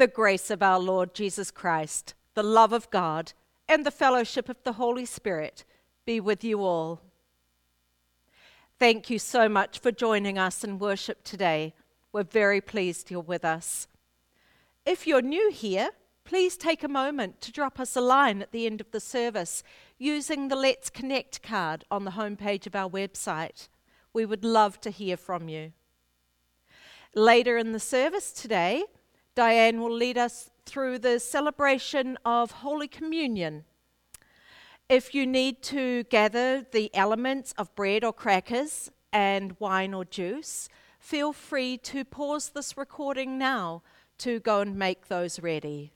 The grace of our Lord Jesus Christ, the love of God, and the fellowship of the Holy Spirit be with you all. Thank you so much for joining us in worship today. We're very pleased you're with us. If you're new here, please take a moment to drop us a line at the end of the service using the Let's Connect card on the homepage of our website. We would love to hear from you. Later in the service today, Diane will lead us through the celebration of Holy Communion. If you need to gather the elements of bread or crackers and wine or juice, feel free to pause this recording now to go and make those ready.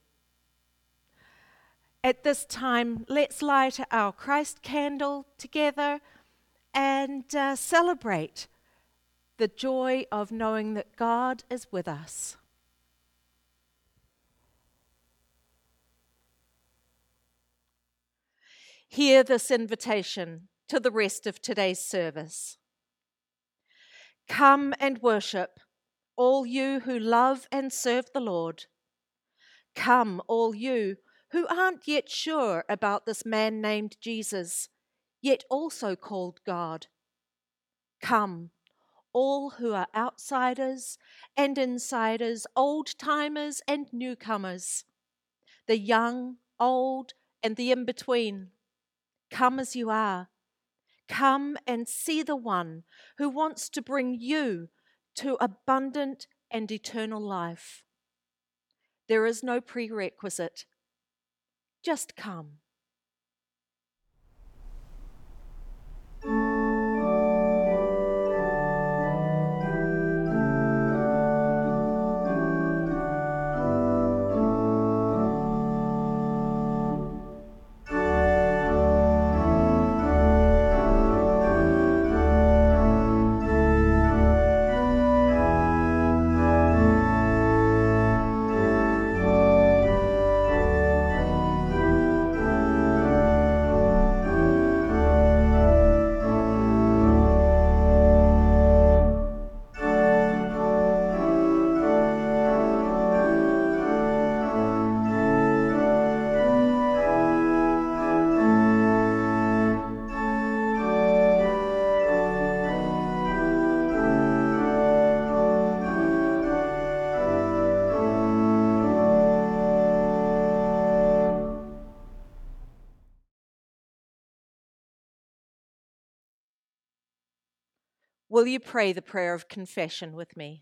At this time, let's light our Christ candle together and celebrate the joy of knowing that God is with us. Hear this invitation to the rest of today's service. Come and worship, all you who love and serve the Lord. Come, all you who aren't yet sure about this man named Jesus, yet also called God. Come, all who are outsiders and insiders, old-timers and newcomers, the young, old, and the in-between. Come as you are. Come and see the one who wants to bring you to abundant and eternal life. There is no prerequisite. Just come. Will you pray the prayer of confession with me?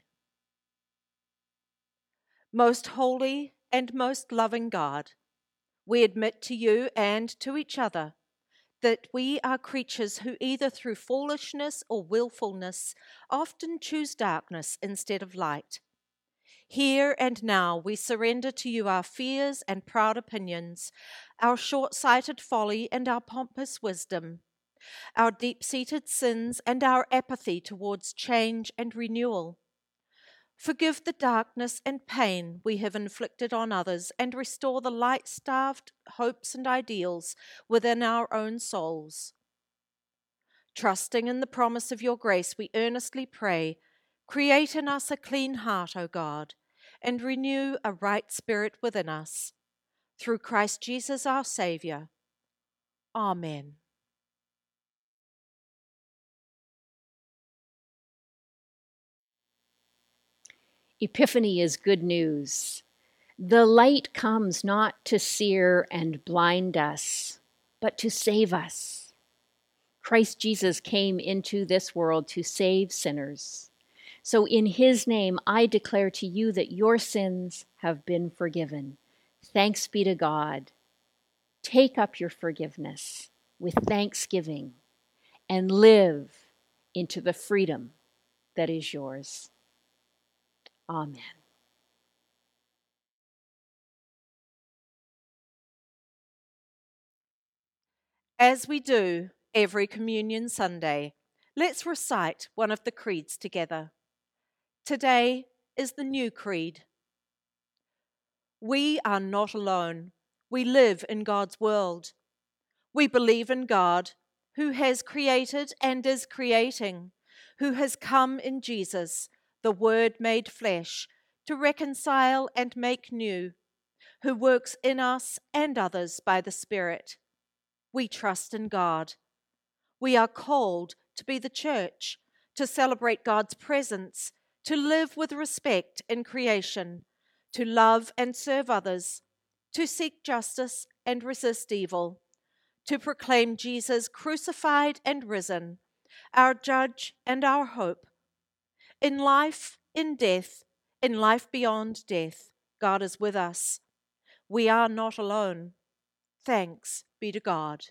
Most holy and most loving God, we admit to you and to each other that we are creatures who either through foolishness or willfulness often choose darkness instead of light. Here and now we surrender to you our fears and proud opinions, our short-sighted folly and our pompous wisdom, our deep-seated sins and our apathy towards change and renewal. Forgive the darkness and pain we have inflicted on others and restore the light-starved hopes and ideals within our own souls. Trusting in the promise of your grace, we earnestly pray, create in us a clean heart, O God, and renew a right spirit within us. Through Christ Jesus our Saviour. Amen. Epiphany is good news. The light comes not to sear and blind us, but to save us. Christ Jesus came into this world to save sinners. So in his name, I declare to you that your sins have been forgiven. Thanks be to God. Take up your forgiveness with thanksgiving and live into the freedom that is yours. Amen. As we do every Communion Sunday, let's recite one of the creeds together. Today is the new creed. We are not alone. We live in God's world. We believe in God, who has created and is creating, who has come in Jesus, the Word made flesh, to reconcile and make new, who works in us and others by the Spirit. We trust in God. We are called to be the church, to celebrate God's presence, to live with respect in creation, to love and serve others, to seek justice and resist evil, to proclaim Jesus crucified and risen, our judge and our hope. In life, in death, in life beyond death, God is with us. We are not alone. Thanks be to God.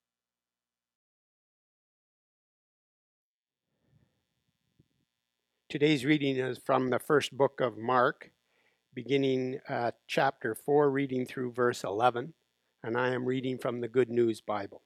Today's reading is from the first book of Mark, beginning at chapter 4, reading through verse 11, and I am reading from the Good News Bible.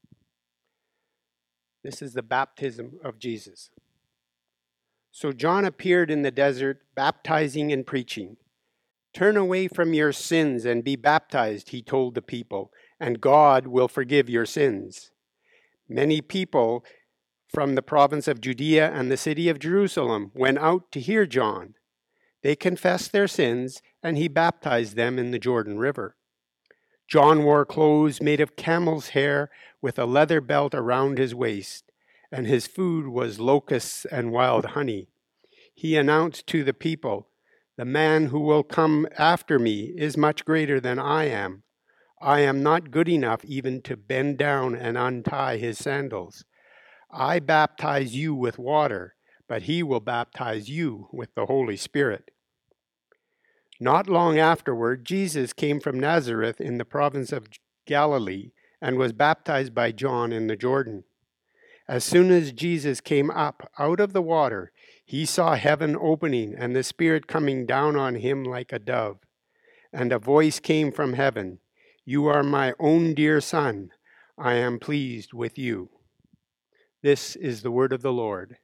This is the baptism of Jesus. So John appeared in the desert, baptizing and preaching. "Turn away from your sins and be baptized," he told the people, "and God will forgive your sins." Many people from the province of Judea and the city of Jerusalem went out to hear John. They confessed their sins, and he baptized them in the Jordan River. John wore clothes made of camel's hair with a leather belt around his waist, and his food was locusts and wild honey. He announced to the people, "The man who will come after me is much greater than I am. I am not good enough even to bend down and untie his sandals. I baptize you with water, but he will baptize you with the Holy Spirit." Not long afterward, Jesus came from Nazareth in the province of Galilee and was baptized by John in the Jordan. As soon as Jesus came up out of the water, he saw heaven opening and the Spirit coming down on him like a dove. And a voice came from heaven, "You are my own dear Son. I am pleased with you." This is the word of the Lord.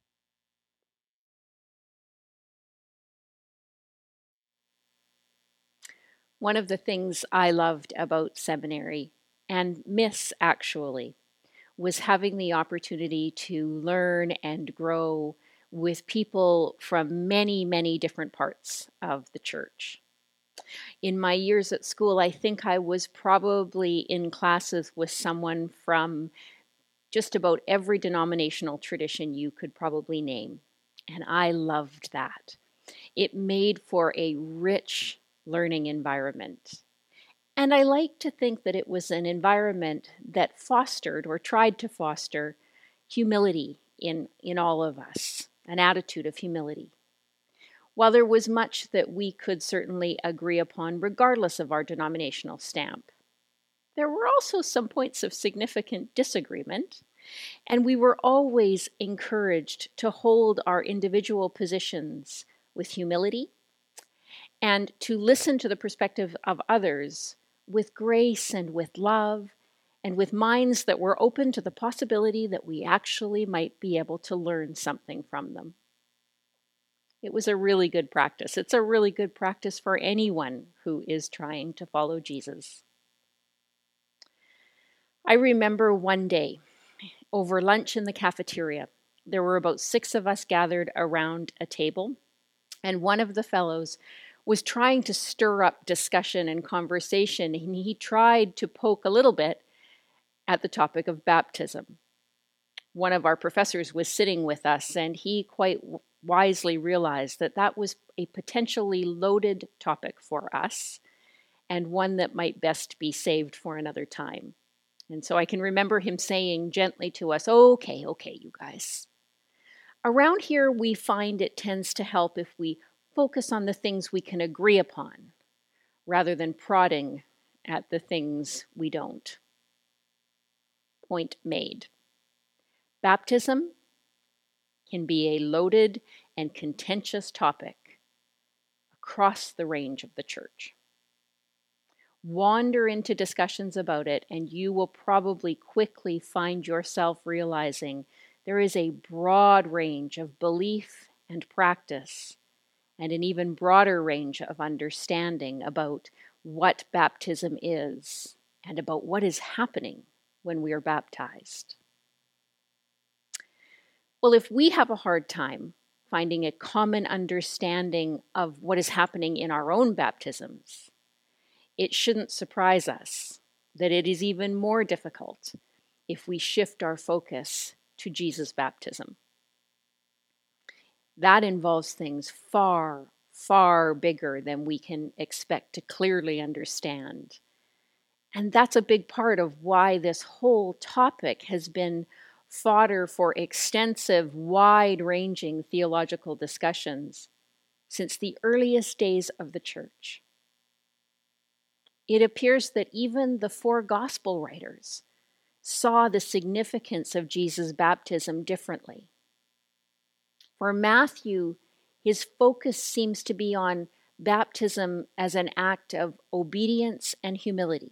One of the things I loved about seminary, and miss actually, was having the opportunity to learn and grow with people from many, many different parts of the church. In my years at school, I think I was probably in classes with someone from just about every denominational tradition you could probably name. And I loved that. It made for a rich learning environment. And I like to think that it was an environment that fostered or tried to foster humility in all of us, an attitude of humility. While there was much that we could certainly agree upon regardless of our denominational stamp, there were also some points of significant disagreement, and we were always encouraged to hold our individual positions with humility and to listen to the perspective of others with grace and with love and with minds that were open to the possibility that we actually might be able to learn something from them. It was a really good practice. It's a really good practice for anyone who is trying to follow Jesus. I remember one day, over lunch in the cafeteria, there were about 6 of us gathered around a table, and one of the fellows was trying to stir up discussion and conversation, and he tried to poke a little bit at the topic of baptism. One of our professors was sitting with us, and he quite wisely realized that that was a potentially loaded topic for us, and one that might best be saved for another time. And so I can remember him saying gently to us, okay, you guys. Around here, we find it tends to help if we focus on the things we can agree upon, rather than prodding at the things we don't. Point made. Baptism can be a loaded and contentious topic across the range of the church. Wander into discussions about it, and you will probably quickly find yourself realizing there is a broad range of belief and practice, and an even broader range of understanding about what baptism is and about what is happening when we are baptized. Well, if we have a hard time finding a common understanding of what is happening in our own baptisms, it shouldn't surprise us that it is even more difficult if we shift our focus to Jesus' baptism. That involves things far, far bigger than we can expect to clearly understand. And that's a big part of why this whole topic has been fodder for extensive, wide-ranging theological discussions since the earliest days of the church. It appears that even the four gospel writers saw the significance of Jesus' baptism differently. For Matthew, his focus seems to be on baptism as an act of obedience and humility.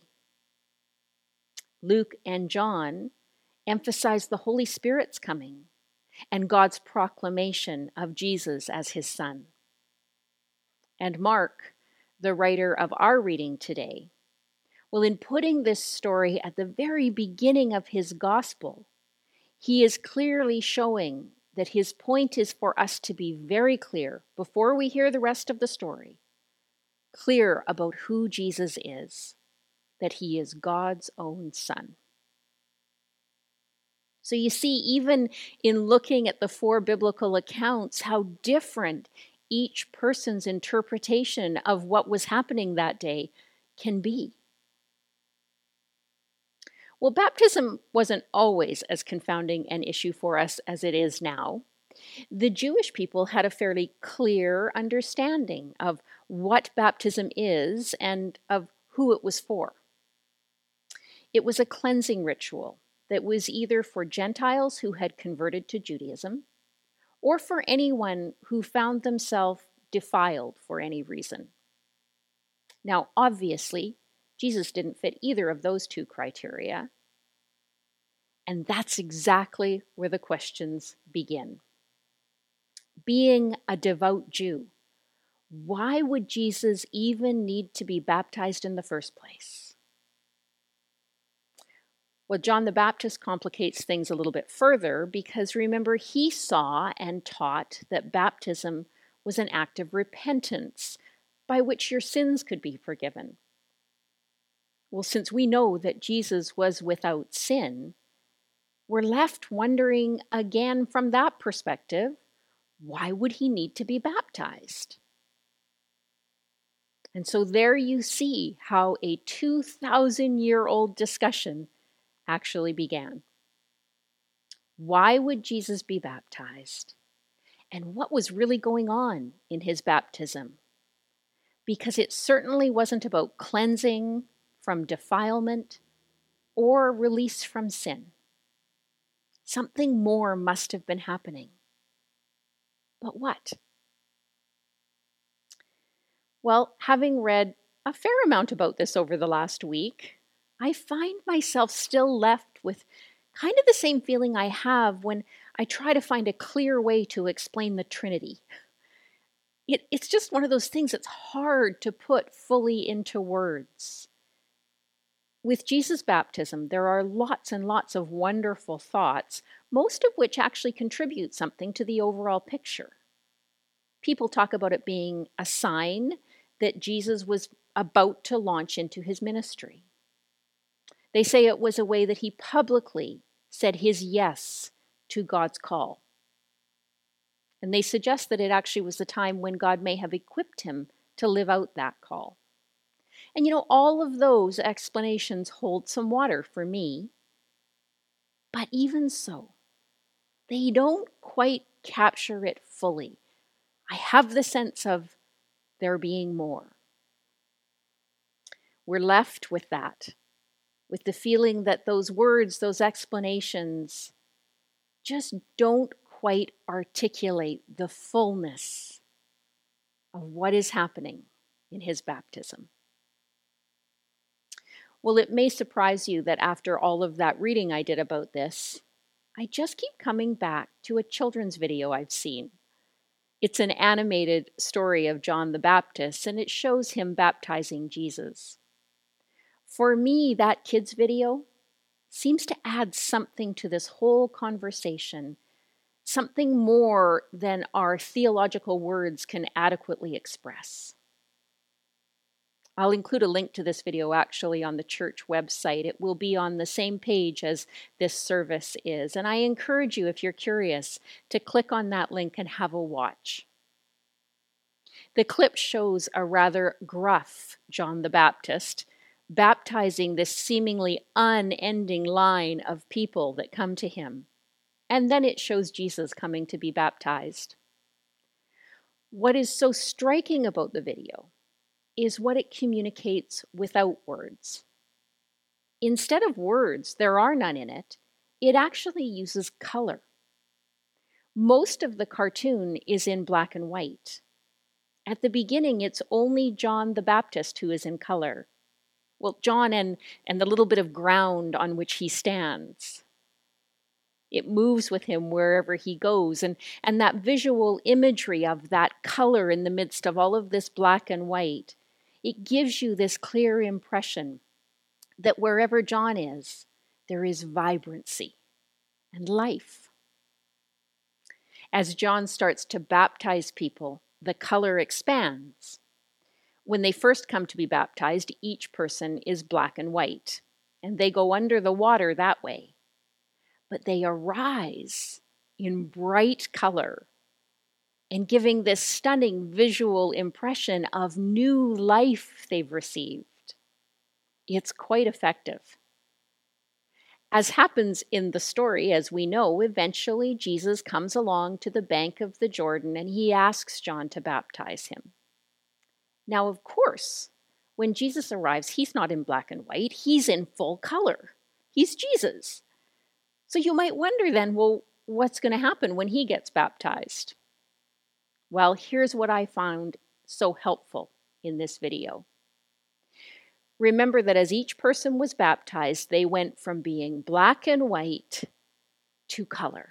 Luke and John emphasize the Holy Spirit's coming and God's proclamation of Jesus as his Son. And Mark, the writer of our reading today, well, in putting this story at the very beginning of his gospel, he is clearly showing that his point is for us to be very clear before we hear the rest of the story, clear about who Jesus is, that he is God's own Son. So you see, even in looking at the four biblical accounts, how different each person's interpretation of what was happening that day can be. Well, baptism wasn't always as confounding an issue for us as it is now. The Jewish people had a fairly clear understanding of what baptism is and of who it was for. It was a cleansing ritual that was either for Gentiles who had converted to Judaism or for anyone who found themselves defiled for any reason. Now, obviously, Jesus didn't fit either of those two criteria. And that's exactly where the questions begin. Being a devout Jew, why would Jesus even need to be baptized in the first place? Well, John the Baptist complicates things a little bit further because remember, he saw and taught that baptism was an act of repentance by which your sins could be forgiven. Well, since we know that Jesus was without sin, we're left wondering again from that perspective, why would he need to be baptized? And so there you see how a 2,000-year-old discussion actually began. Why would Jesus be baptized? And what was really going on in his baptism? Because it certainly wasn't about cleansing from defilement or release from sin. Something more must have been happening. But what? Well, having read a fair amount about this over the last week, I find myself still left with kind of the same feeling I have when I try to find a clear way to explain the Trinity. It's just one of those things that's hard to put fully into words. With Jesus' baptism, there are lots and lots of wonderful thoughts, most of which actually contribute something to the overall picture. People talk about it being a sign that Jesus was about to launch into his ministry. They say it was a way that he publicly said his yes to God's call. And they suggest that it actually was the time when God may have equipped him to live out that call. And all of those explanations hold some water for me. But even so, they don't quite capture it fully. I have the sense of there being more. We're left with that, with the feeling that those words, those explanations, just don't quite articulate the fullness of what is happening in his baptism. Well, it may surprise you that after all of that reading I did about this, I just keep coming back to a children's video I've seen. It's an animated story of John the Baptist, and it shows him baptizing Jesus. For me, that kids' video seems to add something to this whole conversation, something more than our theological words can adequately express. I'll include a link to this video actually on the church website. It will be on the same page as this service is. And I encourage you, if you're curious, to click on that link and have a watch. The clip shows a rather gruff John the Baptist baptizing this seemingly unending line of people that come to him. And then it shows Jesus coming to be baptized. What is so striking about the video is what it communicates without words. Instead of words, there are none in it, it actually uses color. Most of the cartoon is in black and white. At the beginning, it's only John the Baptist who is in color. Well, John and the little bit of ground on which he stands. It moves with him wherever he goes. And that visual imagery of that color in the midst of all of this black and white, it gives you this clear impression that wherever John is, there is vibrancy and life. As John starts to baptize people, the color expands. When they first come to be baptized, each person is black and white, and they go under the water that way. But they arise in bright color and giving this stunning visual impression of new life they've received. It's quite effective. As happens in the story, as we know, eventually Jesus comes along to the bank of the Jordan and he asks John to baptize him. Now, of course, when Jesus arrives, he's not in black and white, he's in full color. He's Jesus. So you might wonder then, well, what's going to happen when he gets baptized? Well, here's what I found so helpful in this video. Remember that as each person was baptized, they went from being black and white to color,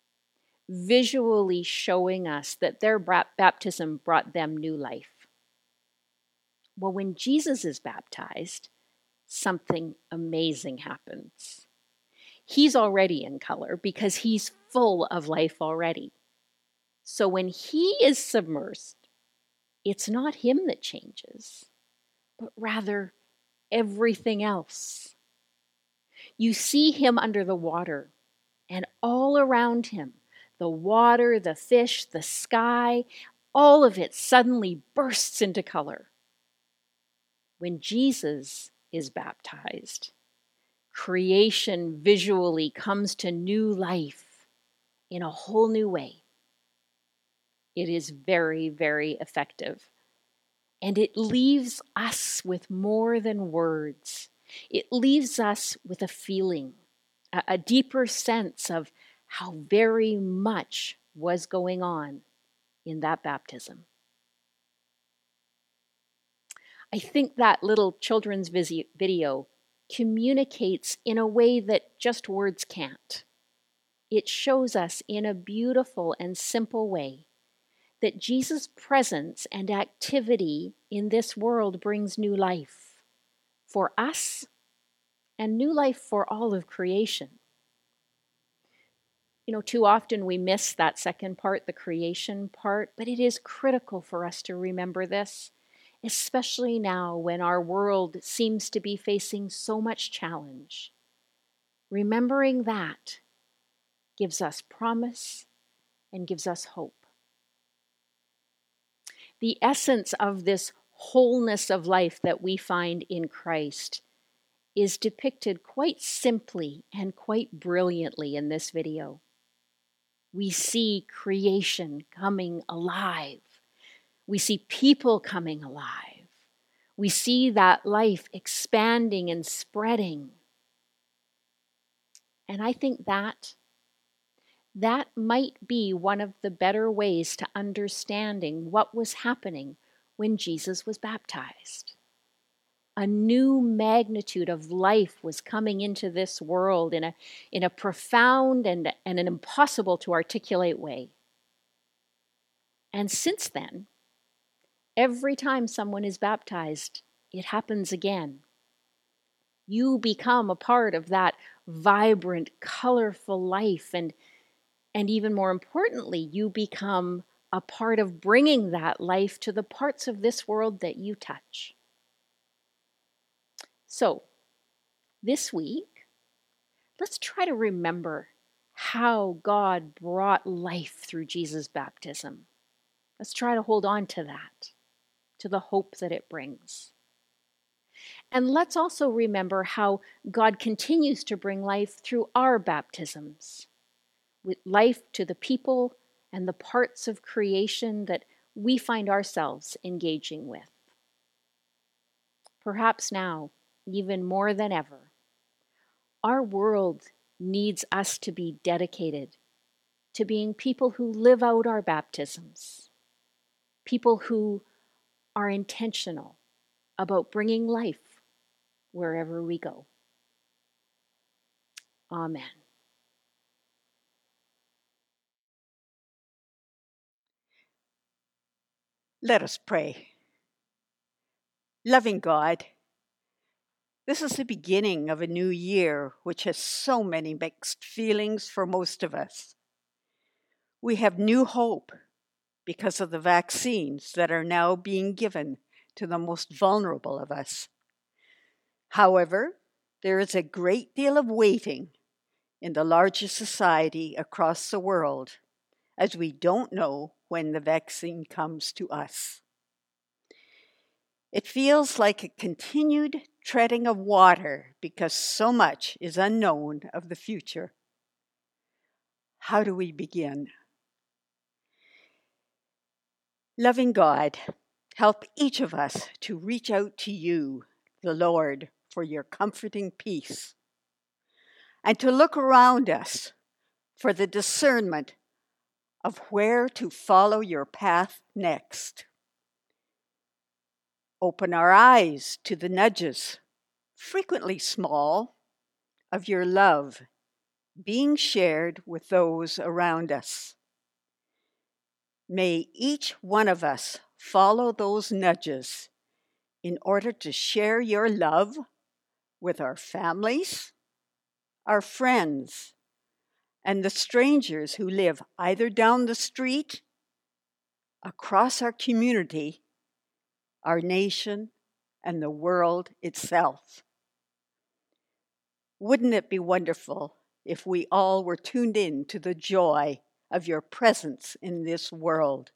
visually showing us that their baptism brought them new life. Well, when Jesus is baptized, something amazing happens. He's already in color because he's full of life already. So when he is submersed, it's not him that changes, but rather everything else. You see him under the water, and all around him, the water, the fish, the sky, all of it suddenly bursts into color. When Jesus is baptized, creation visually comes to new life in a whole new way. It is very, very effective. And it leaves us with more than words. It leaves us with a feeling, a deeper sense of how very much was going on in that baptism. I think that little children's video communicates in a way that just words can't. It shows us in a beautiful and simple way that Jesus' presence and activity in this world brings new life for us and new life for all of creation. You know, too often we miss that second part, the creation part, but it is critical for us to remember this, especially now when our world seems to be facing so much challenge. Remembering that gives us promise and gives us hope. The essence of this wholeness of life that we find in Christ is depicted quite simply and quite brilliantly in this video. We see creation coming alive. We see people coming alive. We see that life expanding and spreading. And I think that might be one of the better ways to understanding what was happening when Jesus was baptized. A new magnitude of life was coming into this world in a profound and an impossible to articulate way. And since then, every time someone is baptized, it happens again. You become a part of that vibrant, colorful life, and And even more importantly, you become a part of bringing that life to the parts of this world that you touch. So, this week, let's try to remember how God brought life through Jesus' baptism. Let's try to hold on to that, to the hope that it brings. And let's also remember how God continues to bring life through our baptisms, with life to the people and the parts of creation that we find ourselves engaging with. Perhaps now, even more than ever, our world needs us to be dedicated to being people who live out our baptisms, people who are intentional about bringing life wherever we go. Amen. Let us pray. Loving God, this is the beginning of a new year, which has so many mixed feelings for most of us. We have new hope because of the vaccines that are now being given to the most vulnerable of us. However, there is a great deal of waiting in the larger society across the world, as we don't know when the vaccine comes to us. It feels like a continued treading of water because so much is unknown of the future. How do we begin? Loving God, help each of us to reach out to you, the Lord, for your comforting peace, and to look around us for the discernment of where to follow your path next. Open our eyes to the nudges, frequently small, of your love being shared with those around us. May each one of us follow those nudges in order to share your love with our families, our friends, and the strangers who live either down the street, across our community, our nation, and the world itself. Wouldn't it be wonderful if we all were tuned in to the joy of your presence in this world?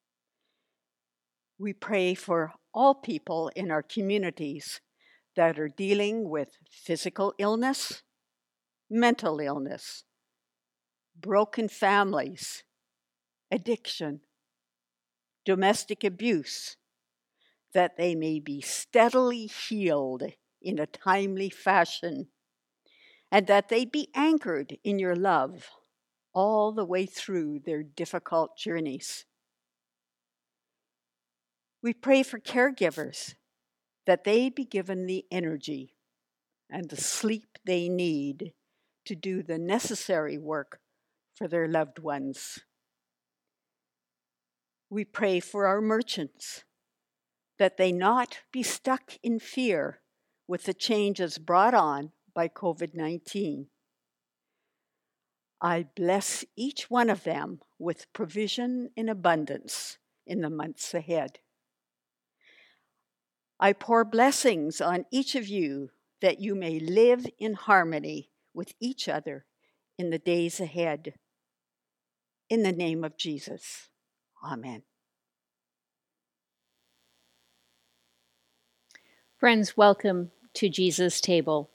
We pray for all people in our communities that are dealing with physical illness, mental illness, broken families, addiction, domestic abuse, that they may be steadily healed in a timely fashion, and that they be anchored in your love all the way through their difficult journeys. We pray for caregivers, that they be given the energy and the sleep they need to do the necessary work for their loved ones. We pray for our merchants, that they not be stuck in fear with the changes brought on by COVID-19. I bless each one of them with provision in abundance in the months ahead. I pour blessings on each of you that you may live in harmony with each other in the days ahead. In the name of Jesus, amen. Friends, welcome to Jesus' table.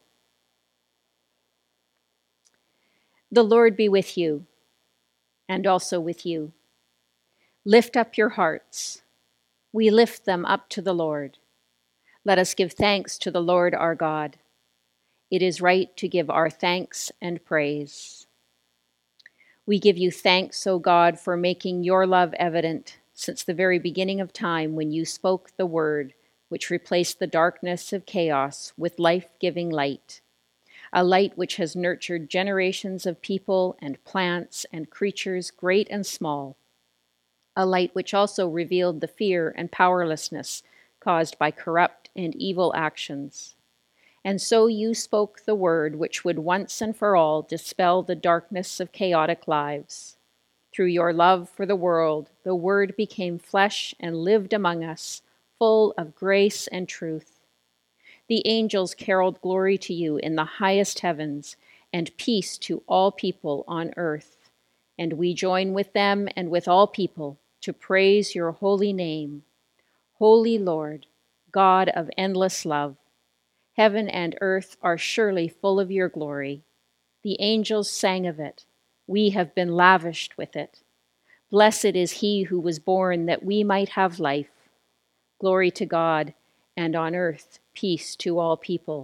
The Lord be with you, and also with you. Lift up your hearts. We lift them up to the Lord. Let us give thanks to the Lord our God. It is right to give our thanks and praise. We give you thanks, O God, for making your love evident since the very beginning of time when you spoke the word, which replaced the darkness of chaos with life-giving light, a light which has nurtured generations of people and plants and creatures great and small, a light which also revealed the fear and powerlessness caused by corrupt and evil actions, And so you spoke the word which would once and for all dispel the darkness of chaotic lives. Through your love for the world, the word became flesh and lived among us, full of grace and truth. The angels caroled glory to you in the highest heavens, and peace to all people on earth. And we join with them and with all people to praise your holy name. Holy Lord, God of endless love, heaven and earth are surely full of your glory. The angels sang of it. We have been lavished with it. Blessed is he who was born that we might have life. Glory to God, and on earth peace to all people.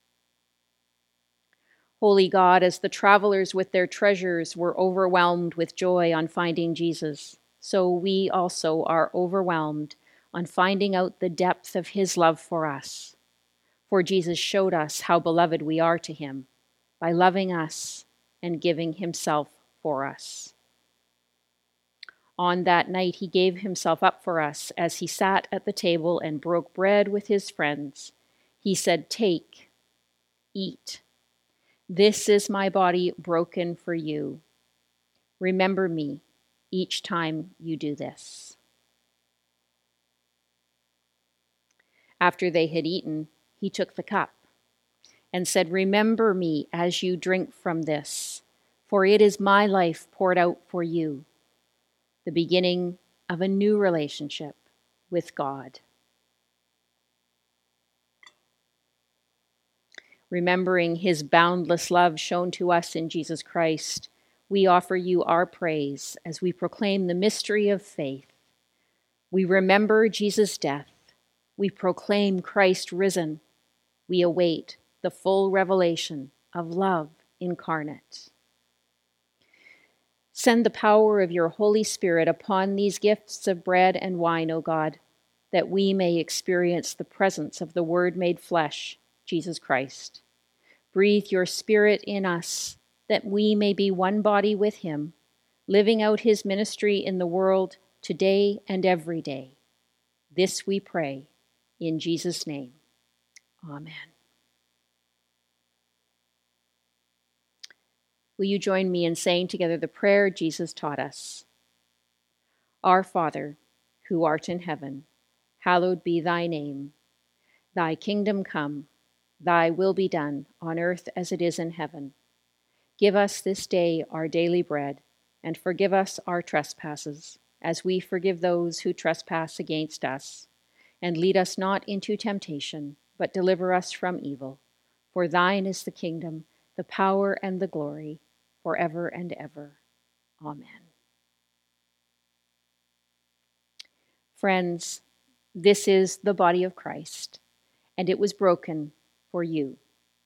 Holy God, as the travelers with their treasures were overwhelmed with joy on finding Jesus, so we also are overwhelmed on finding out the depth of his love for us. For Jesus showed us how beloved we are to him by loving us and giving himself for us. On that night, he gave himself up for us as he sat at the table and broke bread with his friends. He said, "Take, eat. This is my body broken for you. Remember me each time you do this." After they had eaten, he took the cup and said, "Remember me as you drink from this, for it is my life poured out for you, the beginning of a new relationship with God." Remembering his boundless love shown to us in Jesus Christ, we offer you our praise as we proclaim the mystery of faith. We remember Jesus' death. We proclaim Christ risen. We await the full revelation of love incarnate. Send the power of your Holy Spirit upon these gifts of bread and wine, O God, that we may experience the presence of the Word made flesh, Jesus Christ. Breathe your Spirit in us, that we may be one body with him, living out his ministry in the world today and every day. This we pray in Jesus' name. Amen. Will you join me in saying together the prayer Jesus taught us? Our Father, who art in heaven, hallowed be thy name. Thy kingdom come, thy will be done on earth as it is in heaven. Give us this day our daily bread, and forgive us our trespasses, as we forgive those who trespass against us. And lead us not into temptation, but deliver us from evil. For thine is the kingdom, the power, and the glory, forever and ever. Amen. Friends, this is the body of Christ, and it was broken for you.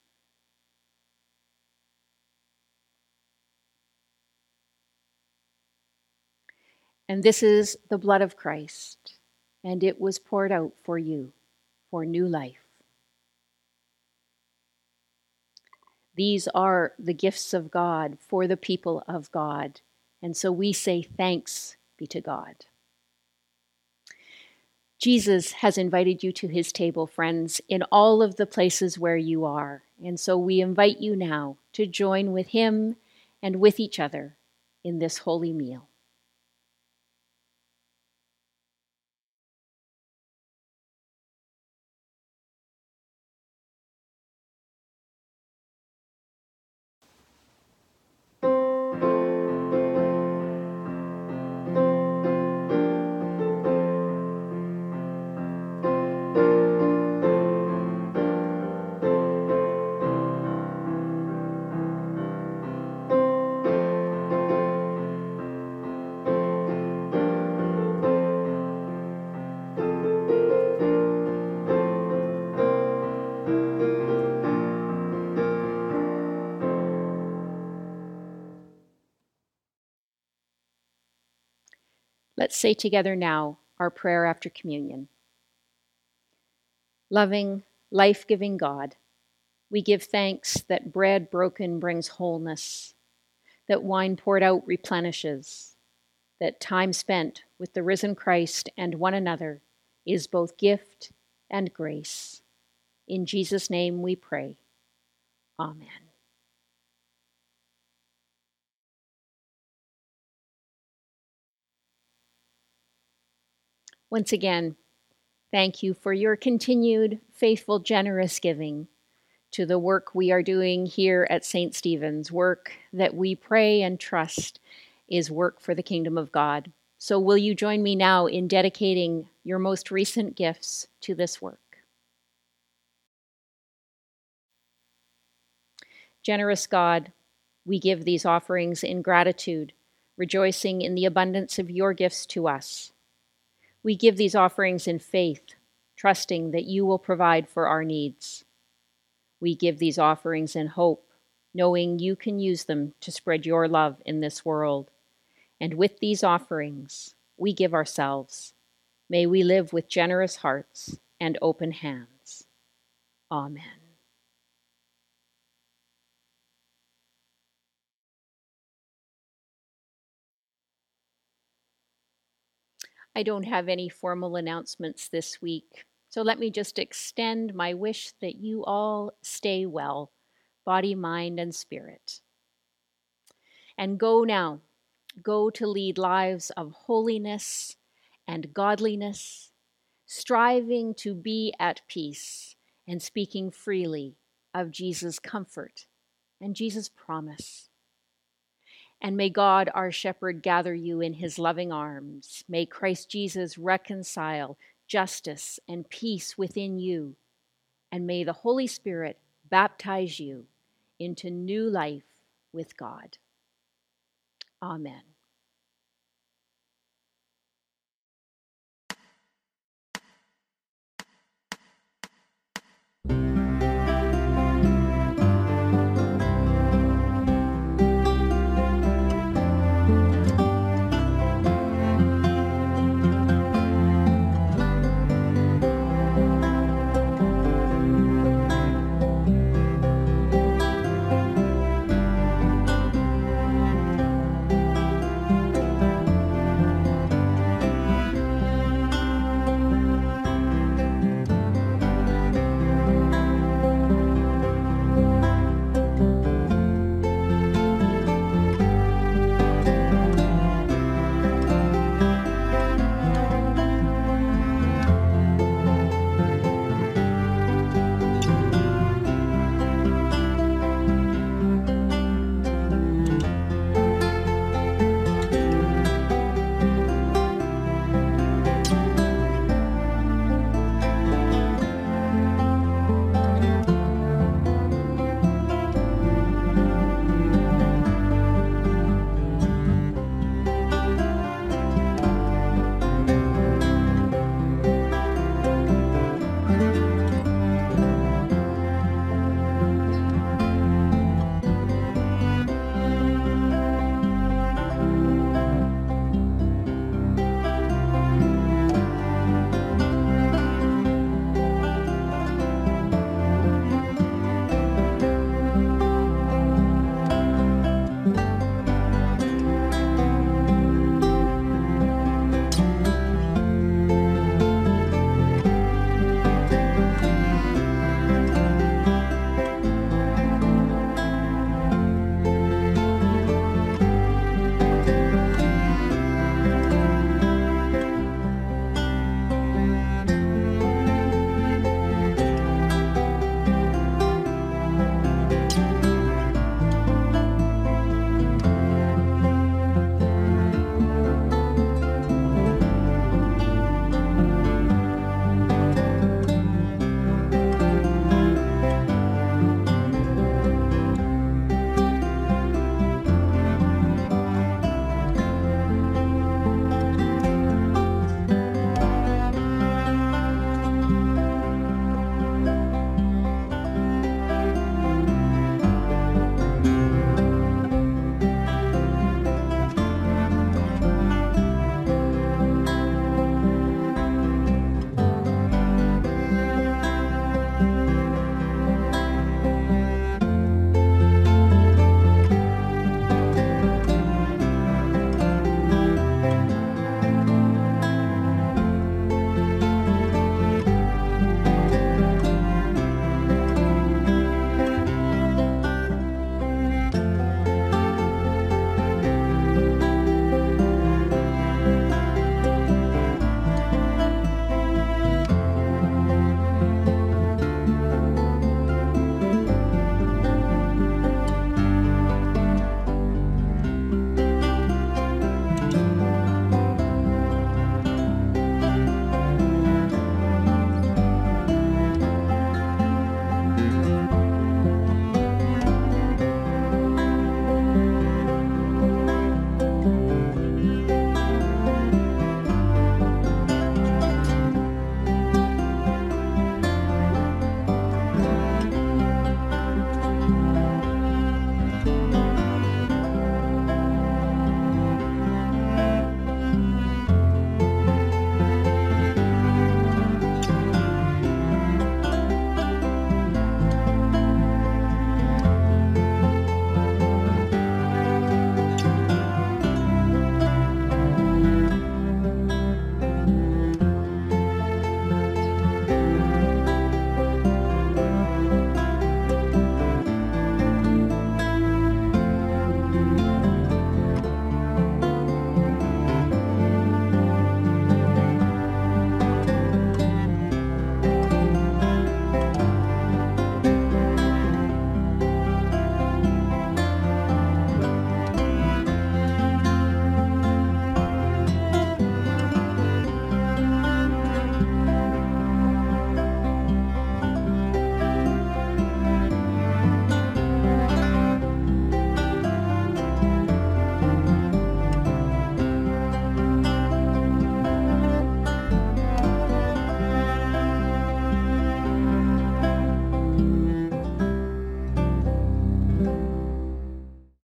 And this is the blood of Christ, and it was poured out for you for new life. These are the gifts of God for the people of God, and so we say thanks be to God. Jesus has invited you to his table, friends, in all of the places where you are, and so we invite you now to join with him and with each other in this holy meal. Let's say together now our prayer after communion. Loving, life-giving God, we give thanks that bread broken brings wholeness, that wine poured out replenishes, that time spent with the risen Christ and one another is both gift and grace. In Jesus' name we pray. Amen. Once again, thank you for your continued faithful, generous giving to the work we are doing here at St. Stephen's, work that we pray and trust is work for the kingdom of God. So will you join me now in dedicating your most recent gifts to this work? Generous God, we give these offerings in gratitude, rejoicing in the abundance of your gifts to us. We give these offerings in faith, trusting that you will provide for our needs. We give these offerings in hope, knowing you can use them to spread your love in this world. And with these offerings, we give ourselves. May we live with generous hearts and open hands. Amen. I don't have any formal announcements this week, so let me just extend my wish that you all stay well, body, mind, and spirit. And go now. Go to lead lives of holiness and godliness, striving to be at peace and speaking freely of Jesus' comfort and Jesus' promise. And may God, our shepherd, gather you in his loving arms. May Christ Jesus reconcile justice and peace within you. And may the Holy Spirit baptize you into new life with God. Amen.